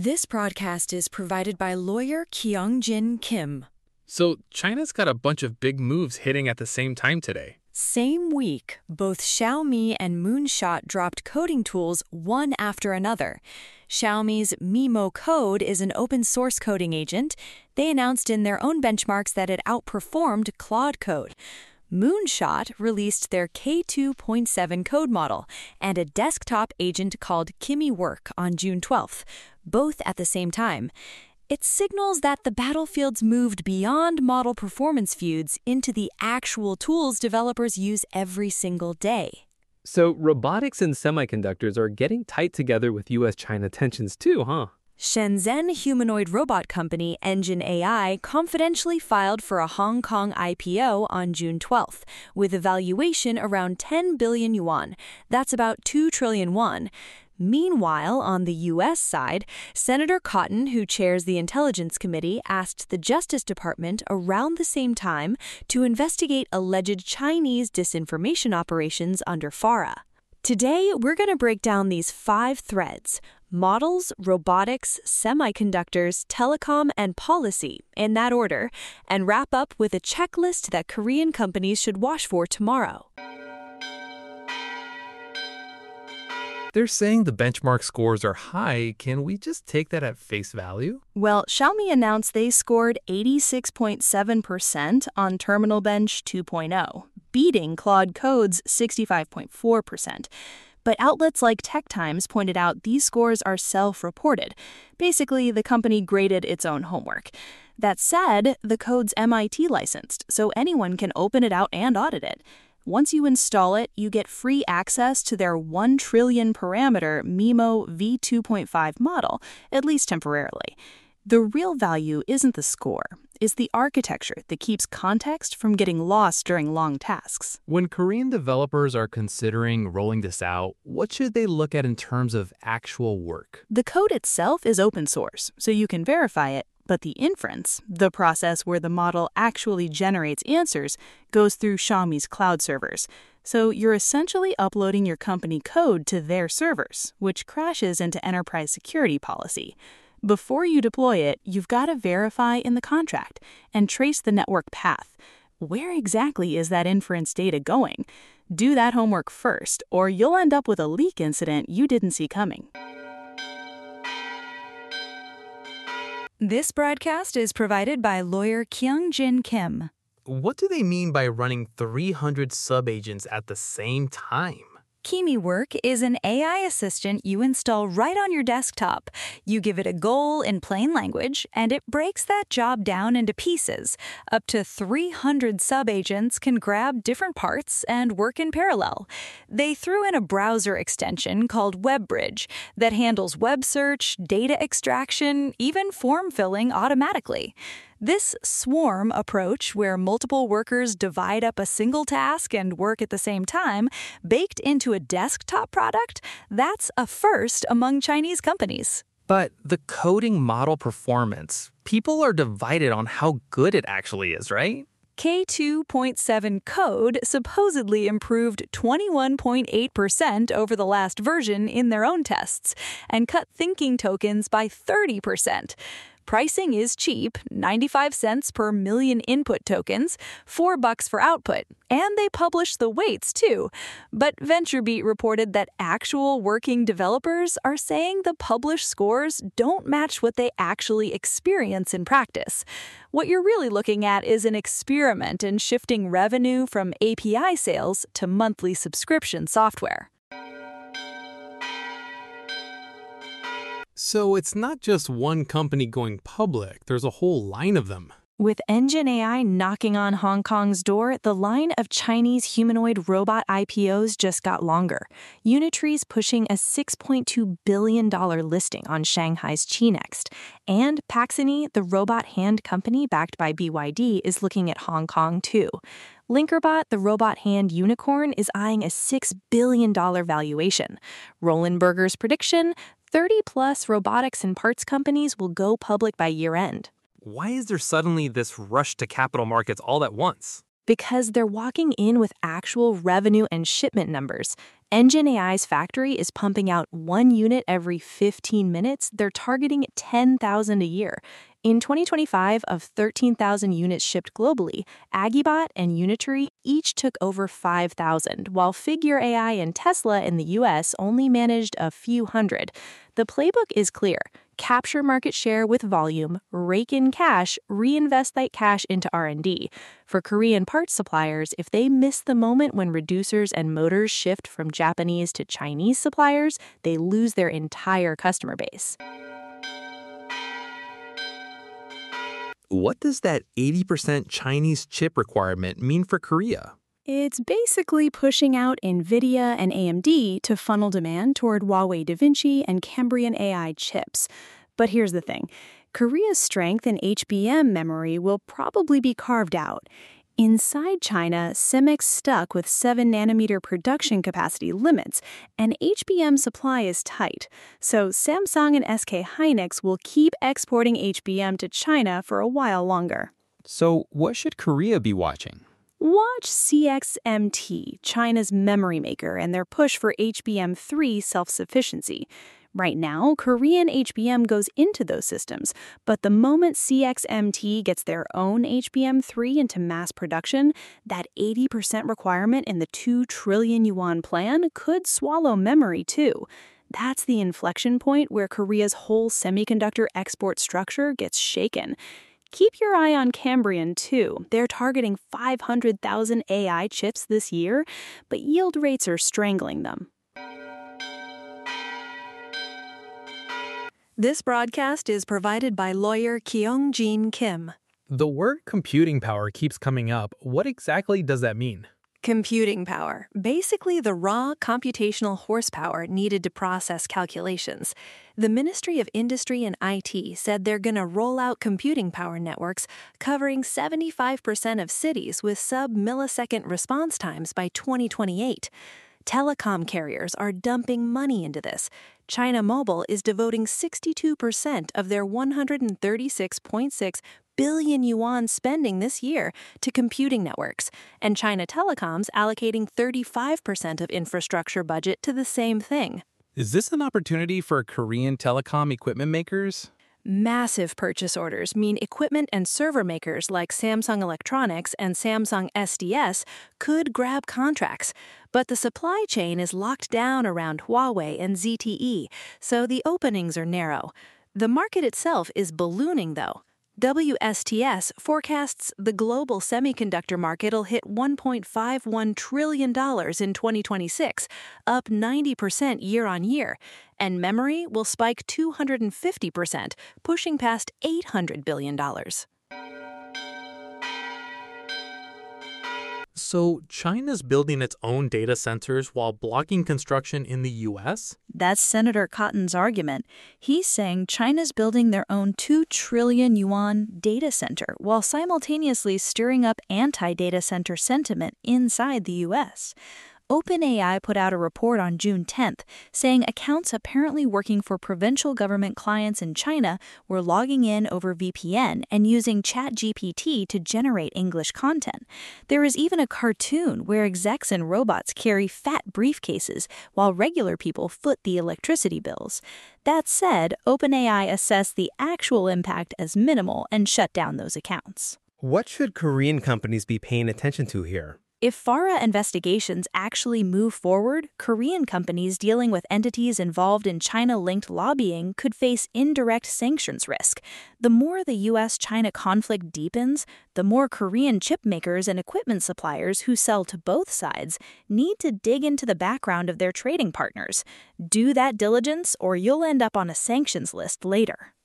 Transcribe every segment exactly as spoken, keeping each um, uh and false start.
This broadcast is provided by lawyer Kyung-Jin Kim. So China's got a bunch of big moves hitting at the same time today. Same week, both Xiaomi and Moonshot dropped coding tools one after another. Xiaomi's Mimo Code is an open-source coding agent. They announced in their own benchmarks that it outperformed Claude Code. Moonshot released their K two point seven code model and a desktop agent called Kimi Work on June twelfth, both at the same time. It signals that the battlefield's moved beyond model performance feuds into the actual tools developers use every single day. So robotics and semiconductors are getting tight together with U S China tensions too, huh? Shenzhen humanoid robot company Engine A I confidentially filed for a Hong Kong I P O on June twelfth, with a valuation around ten billion yuan. That's about two trillion won. Meanwhile, on the U S side, Senator Cotton, who chairs the Intelligence Committee, asked the Justice Department around the same time to investigate alleged Chinese disinformation operations under FARA. Today, we're going to break down these five threads: models, robotics, semiconductors, telecom, and policy, in that order, and wrap up with a checklist that Korean companies should watch for tomorrow. They're saying the benchmark scores are high. Can we just take that at face value? Well, Xiaomi announced they scored eighty-six point seven percent on Terminal Bench two point oh, beating Claude Code's sixty-five point four percent. But outlets like Tech Times pointed out these scores are self-reported. Basically, the company graded its own homework. That said, the code's M I T licensed, so anyone can open it out and audit it. Once you install it, you get free access to their one trillion parameter Mimo V two point five model, at least temporarily. The real value isn't the score, it's the architecture that keeps context from getting lost during long tasks. When Korean developers are considering rolling this out, what should they look at in terms of actual work? The code itself is open source, so you can verify it, but the inference, the process where the model actually generates answers, goes through Xiaomi's cloud servers. So you're essentially uploading your company code to their servers, which crashes into enterprise security policy. Before you deploy it, you've got to verify in the contract and trace the network path. Where exactly is that inference data going? Do that homework first, or you'll end up with a leak incident you didn't see coming. This broadcast is provided by lawyer Kyung-Jin Kim. What do they mean by running three hundred sub-agents at the same time? Kimi Work is an A I assistant you install right on your desktop. You give it a goal in plain language, and it breaks that job down into pieces. Up to three hundred sub-agents can grab different parts and work in parallel. They threw in a browser extension called WebBridge that handles web search, data extraction, even form filling automatically. This swarm approach, where multiple workers divide up a single task and work at the same time, baked into a desktop product, that's a first among Chinese companies. But the coding model performance, people are divided on how good it actually is, right? K two point seven code supposedly improved twenty-one point eight percent over the last version in their own tests and cut thinking tokens by thirty percent. Pricing is cheap, ninety-five cents per million input tokens, four bucks for output, and they publish the weights too. But VentureBeat reported that actual working developers are saying the published scores don't match what they actually experience in practice. What you're really looking at is an experiment in shifting revenue from A P I sales to monthly subscription software. So it's not just one company going public, there's a whole line of them. With Engine A I knocking on Hong Kong's door, the line of Chinese humanoid robot I P Os just got longer. Unitree's pushing a six point two billion dollars listing on Shanghai's Chinext. And Paxony, the robot hand company backed by B Y D, is looking at Hong Kong too. Linkerbot, the robot hand unicorn, is eyeing a six billion dollars valuation. Roland Berger's prediction, thirty-plus robotics and parts companies will go public by year-end. Why is there suddenly this rush to capital markets all at once? Because they're walking in with actual revenue and shipment numbers. Engine A I's factory is pumping out one unit every fifteen minutes. They're targeting ten thousand a year. In twenty twenty-five, of thirteen thousand units shipped globally, Agibot and Unitree each took over five thousand, while Figure A I and Tesla in the U S only managed a few hundred. The playbook is clear. Capture market share with volume, rake in cash, reinvest that cash into R and D. For Korean parts suppliers, if they miss the moment when reducers and motors shift from Japanese to Chinese suppliers, they lose their entire customer base. What does that eighty percent Chinese chip requirement mean for Korea? It's basically pushing out NVIDIA and A M D to funnel demand toward Huawei DaVinci and Cambrian A I chips. But here's the thing. Korea's strength in H B M memory will probably be carved out. Inside China, CIMIC's stuck with seven nanometer production capacity limits, and H B M supply is tight. So Samsung and S K Hynix will keep exporting H B M to China for a while longer. So what should Korea be watching? Watch C X M T, China's memory maker, and their push for H B M three self-sufficiency. Right now, Korean H B M goes into those systems, but the moment C X M T gets their own H B M three into mass production, that eighty percent requirement in the two trillion yuan plan could swallow memory too. That's the inflection point where Korea's whole semiconductor export structure gets shaken. Keep your eye on Cambrian, too. They're targeting five hundred thousand A I chips this year, but yield rates are strangling them. This broadcast is provided by lawyer Kyung-Jin Kim. The word computing power keeps coming up. What exactly does that mean? Computing power, basically the raw computational horsepower needed to process calculations. The Ministry of Industry and I T said they're going to roll out computing power networks covering seventy-five percent of cities with sub-millisecond response times by twenty twenty-eight. Telecom carriers are dumping money into this. China Mobile is devoting sixty-two percent of their one hundred thirty-six point six billion yuan spending this year to computing networks, and China Telecom's allocating thirty-five percent of infrastructure budget to the same thing. Is this an opportunity for Korean telecom equipment makers? Massive purchase orders mean equipment and server makers like Samsung Electronics and Samsung S D S could grab contracts. But the supply chain is locked down around Huawei and Z T E, so the openings are narrow. The market itself is ballooning, though. W S T S forecasts the global semiconductor market will hit one point five one trillion dollars in twenty twenty-six, up ninety percent year on year, and memory will spike two hundred fifty percent, pushing past eight hundred billion dollars. So China's building its own data centers while blocking construction in the U S? That's Senator Cotton's argument. He's saying China's building their own two trillion yuan data center while simultaneously stirring up anti-data center sentiment inside the U S. OpenAI put out a report on June tenth saying accounts apparently working for provincial government clients in China were logging in over V P N and using ChatGPT to generate English content. There is even a cartoon where execs and robots carry fat briefcases while regular people foot the electricity bills. That said, OpenAI assessed the actual impact as minimal and shut down those accounts. What should Korean companies be paying attention to here? If FARA investigations actually move forward, Korean companies dealing with entities involved in China-linked lobbying could face indirect sanctions risk. The more the U S China conflict deepens, the more Korean chip makers and equipment suppliers who sell to both sides need to dig into the background of their trading partners. Do that diligence, or you'll end up on a sanctions list later.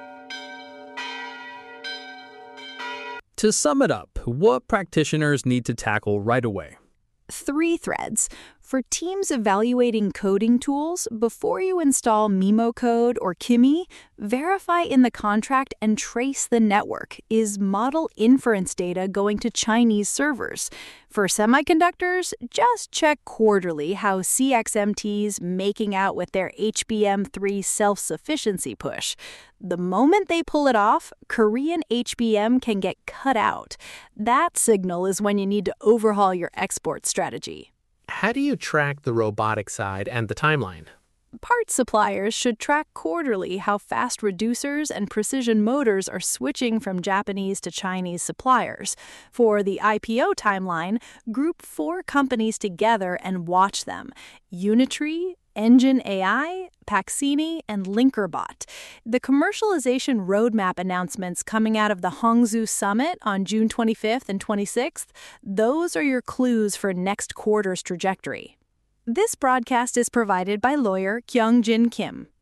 To sum it up, what practitioners need to tackle right away? Three threads. For teams evaluating coding tools, before you install MimoCode or Kimi, verify in the contract and trace the network. Is model inference data going to Chinese servers? For semiconductors, just check quarterly how C X M T's making out with their H B M three self-sufficiency push. The moment they pull it off, Korean H B M can get cut out. That signal is when you need to overhaul your export strategy. How do you track the robotic side and the timeline? Parts suppliers should track quarterly how fast reducers and precision motors are switching from Japanese to Chinese suppliers. For the I P O timeline, group four companies together and watch them: Unitree, Engine A I, Paxini, and Linkerbot. The commercialization roadmap announcements coming out of the Hangzhou Summit on June twenty-fifth and twenty-sixth, those are your clues for next quarter's trajectory. This broadcast is provided by lawyer Kyung-Jin Kim.